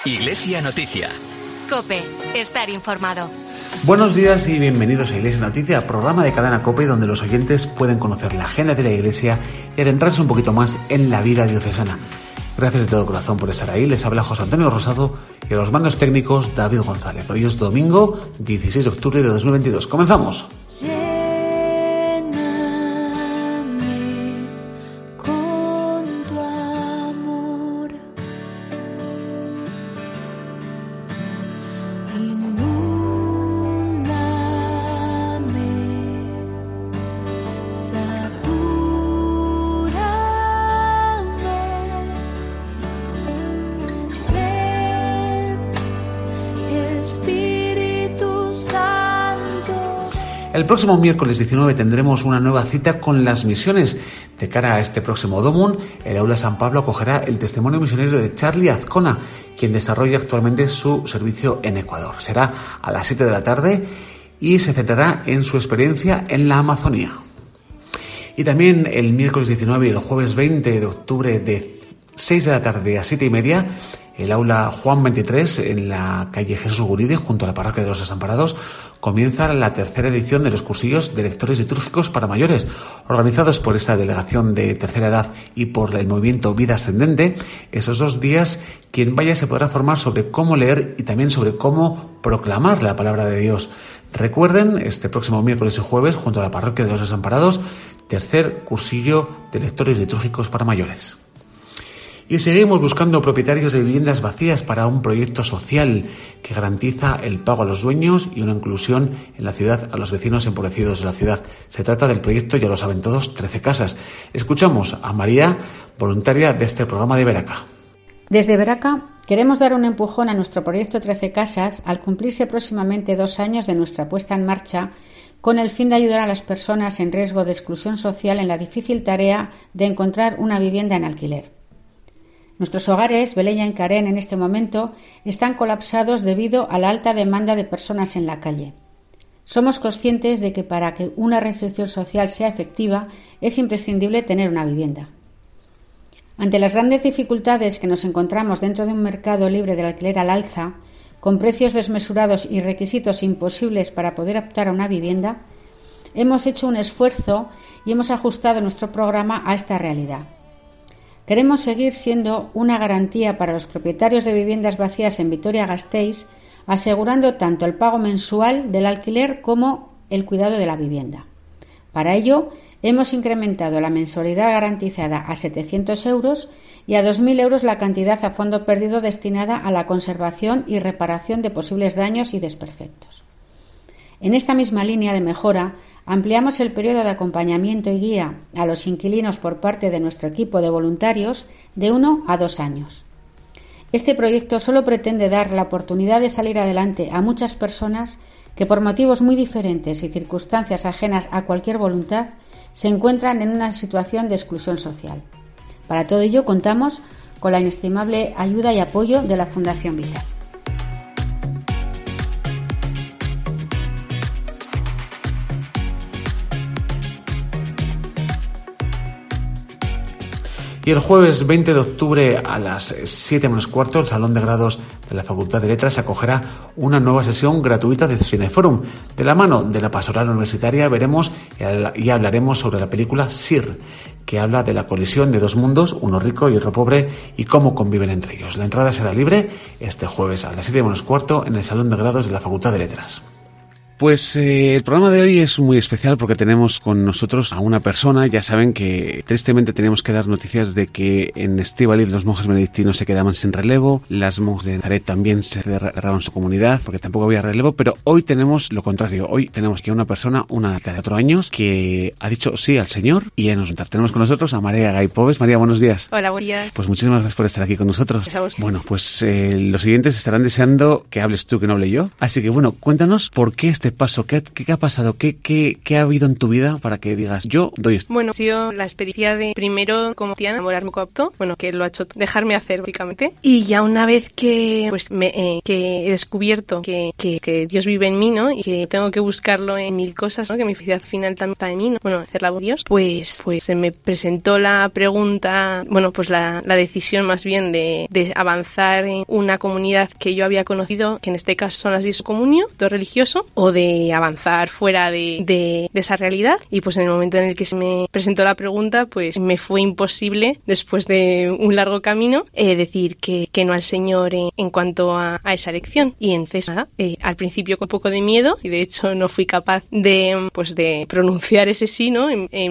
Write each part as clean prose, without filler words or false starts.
Iglesia Noticia. COPE. Estar informado. Buenos días y bienvenidos a Iglesia Noticia, programa de Cadena COPE donde los oyentes pueden conocer la agenda de la Iglesia y adentrarse un poquito más en la vida diocesana. Gracias de todo corazón por estar ahí. Les habla José Antonio Rosado y a los mandos técnicos David González. Hoy es domingo 16 de octubre de 2022. ¡Comenzamos! El próximo miércoles 19 tendremos una nueva cita con las misiones. De cara a este próximo Domum, el Aula San Pablo acogerá el testimonio misionero de Charlie Azcona, quien desarrolla actualmente su servicio en Ecuador. Será a las 7 de la tarde y se centrará en su experiencia en la Amazonía. Y también el miércoles 19 y el jueves 20 de octubre de 6 de la tarde a 7 y media, el aula Juan 23 en la calle Jesús Guridi, junto a la parroquia de los Desamparados, comienza la tercera edición de los cursillos de lectores litúrgicos para mayores, organizados por esta delegación de tercera edad y por el movimiento Vida Ascendente. Esos 2 días, quien vaya se podrá formar sobre cómo leer y también sobre cómo proclamar la palabra de Dios. Recuerden, este próximo miércoles y jueves, junto a la parroquia de los Desamparados, tercer cursillo de lectores litúrgicos para mayores. Y seguimos buscando propietarios de viviendas vacías para un proyecto social que garantiza el pago a los dueños y una inclusión en la ciudad a los vecinos empobrecidos de la ciudad. Se trata del proyecto, ya lo saben todos, 13 casas. Escuchamos a María, voluntaria de este programa de Veraca. Desde Veraca queremos dar un empujón a nuestro proyecto 13 casas al cumplirse próximamente 2 años de nuestra puesta en marcha, con el fin de ayudar a las personas en riesgo de exclusión social en la difícil tarea de encontrar una vivienda en alquiler. Nuestros hogares, Belén y Encarén, en este momento están colapsados debido a la alta demanda de personas en la calle. Somos conscientes de que para que una reinserción social sea efectiva es imprescindible tener una vivienda. Ante las grandes dificultades que nos encontramos dentro de un mercado libre del alquiler al alza, con precios desmesurados y requisitos imposibles para poder optar a una vivienda, hemos hecho un esfuerzo y hemos ajustado nuestro programa a esta realidad. Queremos seguir siendo una garantía para los propietarios de viviendas vacías en Vitoria-Gasteiz, asegurando tanto el pago mensual del alquiler como el cuidado de la vivienda. Para ello, hemos incrementado la mensualidad garantizada a 700 euros y a 2.000 euros la cantidad a fondo perdido destinada a la conservación y reparación de posibles daños y desperfectos. En esta misma línea de mejora, ampliamos el periodo de acompañamiento y guía a los inquilinos por parte de nuestro equipo de voluntarios de 1 a 2 años. Este proyecto solo pretende dar la oportunidad de salir adelante a muchas personas que por motivos muy diferentes y circunstancias ajenas a cualquier voluntad se encuentran en una situación de exclusión social. Para todo ello contamos con la inestimable ayuda y apoyo de la Fundación Vital. Y el jueves 20 de octubre a las 7 menos cuarto, el Salón de Grados de la Facultad de Letras acogerá una nueva sesión gratuita de Cineforum. De la mano de la Pastoral Universitaria veremos y hablaremos sobre la película Sir, que habla de la colisión de 2 mundos, uno rico y otro pobre, y cómo conviven entre ellos. La entrada será libre este jueves a las 7 menos cuarto en el Salón de Grados de la Facultad de Letras. Pues el programa de hoy es muy especial porque tenemos con nosotros a una persona. Ya saben que tristemente tenemos que dar noticias de que en Estíbaliz los monjes benedictinos se quedaban sin relevo, las monjas de Nazaret también se cerraron su comunidad porque tampoco había relevo, pero hoy tenemos lo contrario. Hoy tenemos que una persona, una de 4 años, que ha dicho sí al Señor y ya nos tenemos con nosotros a María Gaipoves. María, buenos días. Hola, buenos días. Pues muchísimas gracias por estar aquí con nosotros. Bueno, pues los oyentes estarán deseando que hables tú, que no hable yo. Así que bueno, cuéntanos por qué este este paso? ¿Qué ha pasado? ¿Qué ha habido en tu vida para que digas, yo doy esto? Bueno, ha sido la experiencia de primero como cristiana, enamorarme con apto, que lo ha hecho dejarme hacer básicamente. Y ya una vez que pues que he descubierto que Dios vive en mí, ¿no? Y que tengo que buscarlo en mil cosas, ¿no? Que mi felicidad final también está en mí, ¿no? Bueno, hacerla por Dios, pues se me presentó la pregunta, pues la decisión más bien de avanzar en una comunidad que yo había conocido, que en este caso son las 10 comunio, todo religioso, o de avanzar fuera de esa realidad. Y pues en el momento en el que se me presentó la pregunta, pues me fue imposible, después de un largo camino, decir que no al Señor en cuanto a esa elección. Y entonces nada, al principio con un poco de miedo, y de hecho no fui capaz de pronunciar ese sí, ¿no?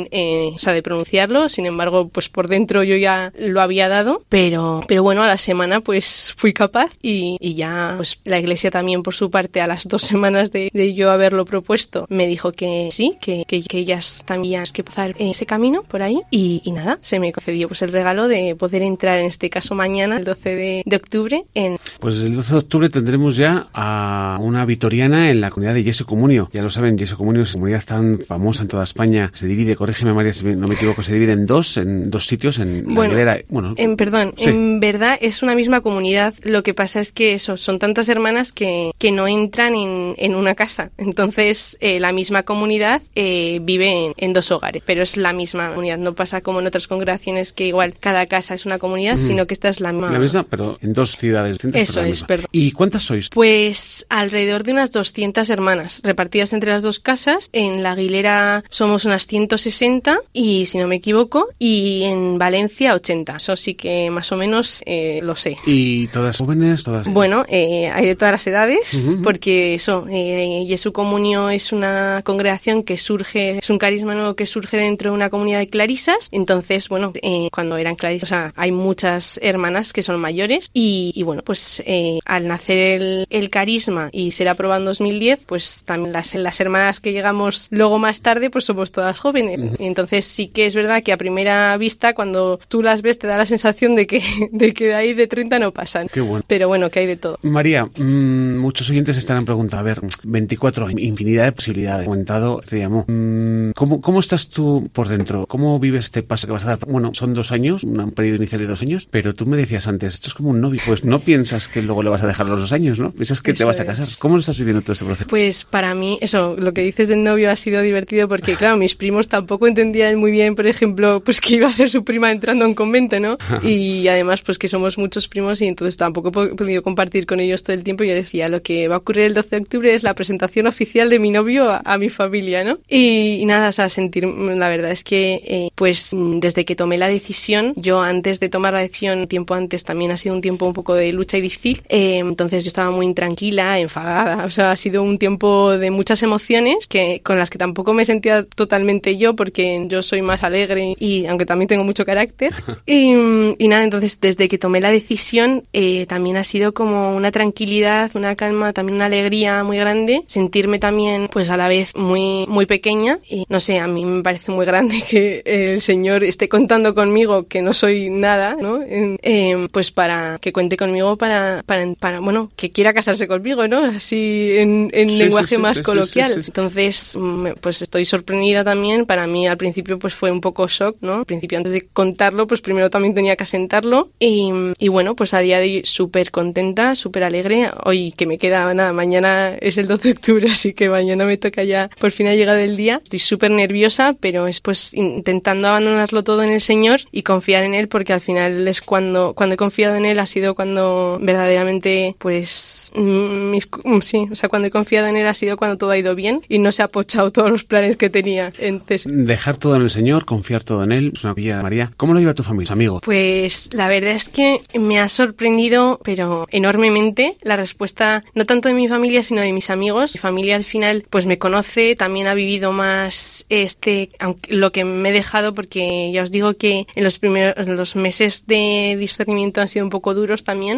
O sea, de pronunciarlo. Sin embargo, pues por dentro yo ya lo había dado, pero bueno, a la semana pues fui capaz y ya pues la Iglesia también por su parte a las 2 semanas de yo haberlo propuesto me dijo que sí, que ellas también que pasar ese camino por ahí y nada, se me concedió pues el regalo de poder entrar en este caso mañana, el 12 de octubre. Pues el 12 de octubre tendremos ya a una vitoriana en la comunidad de Jesu Comunio. Ya lo saben, Jesu Comunio es una comunidad tan famosa en toda España. Se divide, corrígeme María si no me equivoco, se divide en dos sitios, en la Aguilera. Sí. En verdad es una misma comunidad. Lo que pasa es que son tantas hermanas que no entran en una casa. Entonces la misma comunidad vive en 2 hogares, pero es la misma comunidad. No pasa como en otras congregaciones que igual cada casa es una comunidad, sino que esta es la misma. La misma, pero en 2 ciudades distintas. Eso es, perdón. ¿Y cuántas sois? Pues alrededor de unas 200 hermanas, repartidas entre las 2 casas. En la Aguilera somos unas 160, y si no me equivoco, y en Valencia 80. Eso sí que más o menos lo sé. ¿Y todas jóvenes? Todas. Bueno, hay de todas las edades, porque Jesu Comunio es una congregación que surge, es un carisma nuevo que surge dentro de una comunidad de clarisas. Entonces, cuando eran clarisas, o sea, hay muchas hermanas que son mayores y bueno, pues al nacer el carisma y ser aprobado en 2010, pues también las hermanas que llegamos luego más tarde, pues somos todas jóvenes. Entonces sí que es verdad que a primera vista, cuando tú las ves, te da la sensación de que de ahí de 30 no pasan. Qué bueno. Pero bueno, que hay de todo. María, muchos oyentes estarán preguntando, a ver, 24 años, infinidad de posibilidades. Comentado, te llamo. ¿Cómo estás tú por dentro? ¿Cómo vives este paso que vas a dar? Bueno, son 2 años, un periodo inicial de 2 años, pero tú me decías antes, esto es como un novio. Pues no piensas que luego le vas a dejar los 2 años, ¿no? Piensas que te vas a casar. ¿Cómo lo estás viviendo todo este proceso? Pues para mí, eso, lo que dices del novio ha sido divertido porque, claro, mis primos tampoco entendían muy bien, por ejemplo, pues que iba a hacer su prima entrando a un convento, ¿no? Y además, pues que somos muchos primos y entonces tampoco he podido compartir con ellos todo el tiempo. Yo decía, lo que va a ocurrir el 12 de octubre es la presentación oficial de mi novio a mi familia, ¿no? Y nada, o sea, la verdad es que, pues desde que tomé la decisión, yo antes de tomar la decisión, tiempo antes también ha sido un tiempo un poco de lucha y difícil, entonces yo estaba muy intranquila, enfadada, o sea, ha sido un tiempo de muchas emociones con las que tampoco me sentía totalmente yo, porque yo soy más alegre y aunque también tengo mucho carácter y nada, entonces desde que tomé la decisión también ha sido como una tranquilidad, una calma, también una alegría muy grande, sentirme también pues a la vez muy, muy pequeña y no sé, a mí me parece muy grande que el Señor esté contando conmigo, que no soy nada, ¿no? Pues para que cuente conmigo para bueno, que quiera casarse conmigo, ¿no? Así en lenguaje más coloquial. Sí. Entonces, pues estoy sorprendida también. Para mí al principio pues fue un poco shock, ¿no? Al principio antes de contarlo, pues primero también tenía que asentarlo y bueno, pues a día de hoy súper contenta, súper alegre. Hoy que me queda nada, mañana es el 12 de octubre, así que mañana me toca ya, por fin ha llegado el día. Estoy súper nerviosa, pero es pues intentando abandonarlo todo en el Señor y confiar en Él, porque al final es cuando he confiado en Él, ha sido cuando verdaderamente pues sí, o sea, cuando he confiado en Él ha sido cuando todo ha ido bien y no se ha pochado todos los planes que tenía. Entonces, dejar todo en el Señor, confiar todo en Él, es una vida, María. ¿Cómo lo lleva tu familia, amigos? Pues la verdad es que me ha sorprendido, pero enormemente, la respuesta, no tanto de mi familia, sino de mis amigos. Mi familia al final pues me conoce, también ha vivido más aunque lo que me he dejado, porque ya os digo que en los meses de discernimiento han sido un poco duros también. Una vez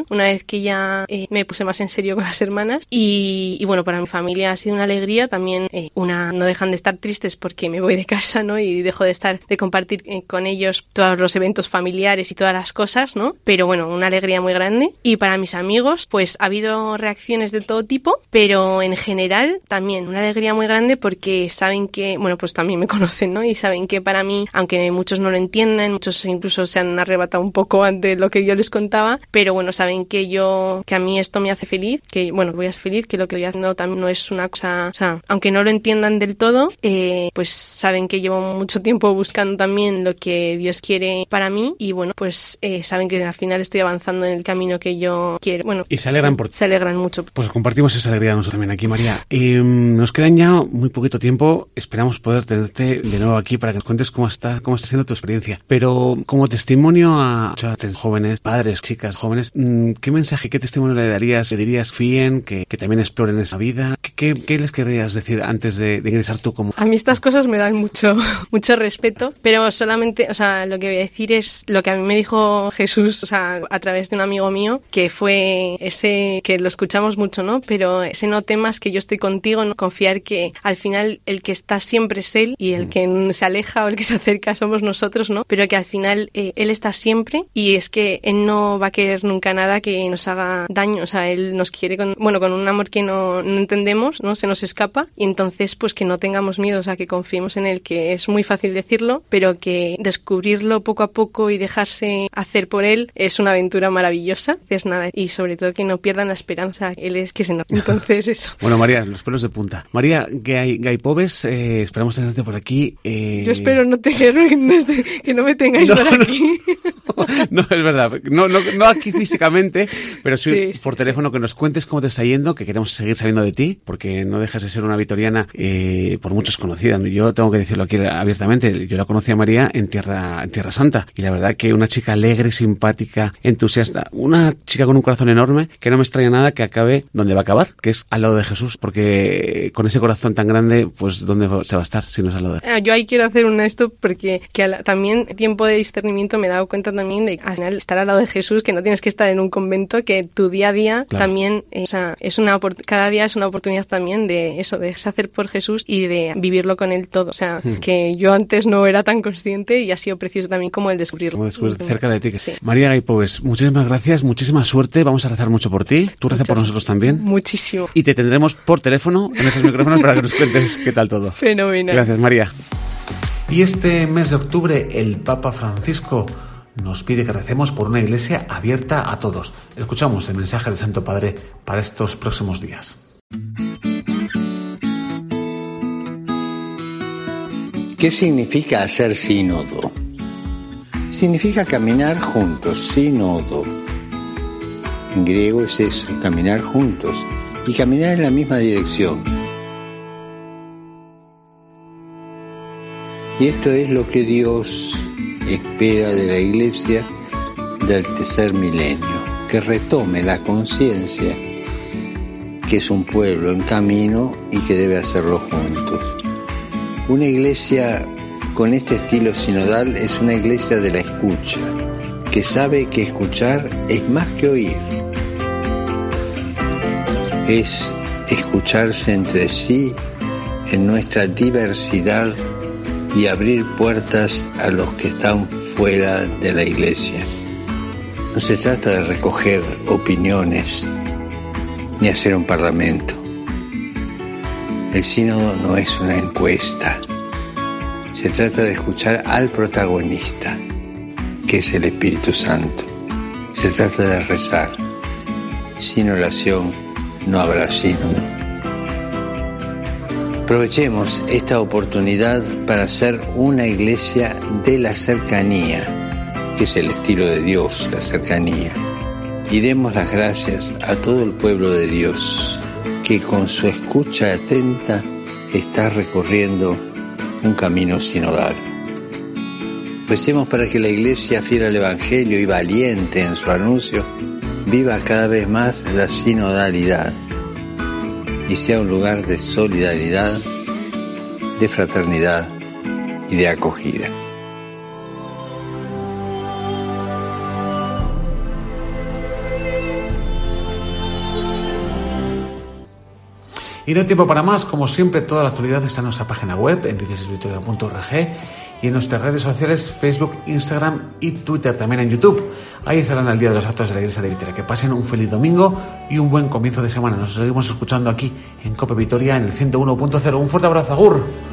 que ya me puse más en serio con las hermanas. Y bueno, para mi familia ha sido una alegría. También no dejan de estar tristes porque me voy de casa, ¿no? Y dejo de compartir con ellos todos los eventos familiares y todas las cosas, ¿no? Pero bueno, una alegría muy grande. Y para mis amigos, pues ha habido reacciones de todo tipo, pero en general también una alegría muy grande porque saben que, bueno, pues también me conocen, ¿no? Y saben que para mí, aunque muchos no lo entiendan, muchos incluso se han arrebatado un poco ante lo que yo les contaba, pero bueno, saben que a mí esto me hace feliz, que bueno, voy a ser feliz, que lo que voy haciendo también no es una cosa, o sea, aunque no lo entiendan del todo, pues saben que llevo mucho tiempo buscando también lo que Dios quiere para mí y bueno, pues saben que al final estoy avanzando en el camino que yo quiero. Bueno, y se alegran se alegran mucho. Pues compartimos esa alegría nosotros también aquí, María. Nos quedan ya muy poquito tiempo, esperamos poder tenerte de nuevo aquí para que nos cuentes cómo está siendo tu experiencia. Pero como testimonio a muchos jóvenes, padres, chicas, jóvenes, ¿qué mensaje, qué testimonio le darías? ¿Le dirías fíen, que también exploren esa vida? ¿Qué les querrías decir antes de ingresar tú como...? A mí estas cosas me dan mucho respeto, pero solamente, o sea, lo que voy a decir es lo que a mí me dijo Jesús, o sea, a través de un amigo mío, que fue ese que lo escuchamos mucho, ¿no? Pero ese no temas que yo estoy contigo, ¿no? Confiar que al final el que está siempre es Él y el que se aleja o el que se acerca somos nosotros, ¿no? Pero que al final Él está siempre y es que Él no va a querer nunca nada que nos haga daño, o sea, Él nos quiere con un amor que no entendemos, ¿no? Se nos escapa y entonces pues que no tengamos miedo, o sea, que confiemos en Él, que es muy fácil decirlo, pero que descubrirlo poco a poco y dejarse hacer por Él es una aventura maravillosa, es nada, y sobre todo que no pierdan la esperanza, Él es que se nos... Entonces eso. Bueno, María, los pelos de punta. María Gay Pobes, esperamos tenerte por aquí. Yo espero no tenerme, que no me tengáis por aquí. No, es verdad, no aquí físicamente, pero sí por teléfono, que nos cuentes cómo te está yendo, que queremos seguir sabiendo de ti, porque no dejas de ser una vitoriana por muchos conocida. Yo tengo que decirlo aquí abiertamente, yo la conocí a María en Tierra Santa, y la verdad que una chica alegre, simpática, entusiasta, una chica con un corazón enorme, que no me extraña nada que acabe donde va a acabar, que es al lado de Jesús, porque con ese corazón tan grande, pues ¿dónde se va a estar si no es al lado de él? Yo ahí quiero hacer esto porque también tiempo de discernimiento me he dado cuenta también de al final estar al lado de Jesús, que no tienes que estar en un convento, que tu día a día también, o sea, cada día es una oportunidad también de eso, de hacer por Jesús y de vivirlo con Él todo. O sea, que yo antes no era tan consciente y ha sido precioso también como el descubrirlo. Como descubrir cerca de ti. Sí. María Gay Pobes, muchísimas gracias, muchísima suerte, vamos a rezar mucho por ti, tú reza por nosotros también. Muchísimo. Y te tendremos por teléfono en esos micrófonos para que nos cuentes qué tal todo. Fenomenal. Gracias, María. Y este mes de octubre el Papa Francisco nos pide que recemos por una iglesia abierta a todos. Escuchamos el mensaje del Santo Padre para estos próximos días. ¿Qué significa hacer sínodo? Significa caminar juntos, sínodo. En griego es eso, caminar juntos y caminar en la misma dirección. Y esto es lo que Dios espera de la Iglesia del tercer milenio, que retome la conciencia que es un pueblo en camino y que debe hacerlo juntos. Una iglesia con este estilo sinodal es una iglesia de la escucha, que sabe que escuchar es más que oír. Es escucharse entre sí en nuestra diversidad y abrir puertas a los que están fuera de la iglesia. No se trata de recoger opiniones ni hacer un parlamento. El sínodo no es una encuesta. Se trata de escuchar al protagonista, que es el Espíritu Santo. Se trata de rezar. Sin oración no habrá sínodo. Aprovechemos esta oportunidad para ser una iglesia de la cercanía, que es el estilo de Dios, la cercanía. Y demos las gracias a todo el pueblo de Dios, que con su escucha atenta está recorriendo un camino sinodal. Recemos para que la Iglesia, fiel al Evangelio y valiente en su anuncio, viva cada vez más la sinodalidad y sea un lugar de solidaridad, de fraternidad y de acogida. Y no hay tiempo para más, como siempre, toda la actualidad está en nuestra página web, en diocesisvitoria.org, y en nuestras redes sociales, Facebook, Instagram y Twitter, también en YouTube. Ahí estarán al día de los actos de la Iglesia de Vitoria. Que pasen un feliz domingo y un buen comienzo de semana. Nos seguimos escuchando aquí en COPE Vitoria en el 101.0. Un fuerte abrazo, agur.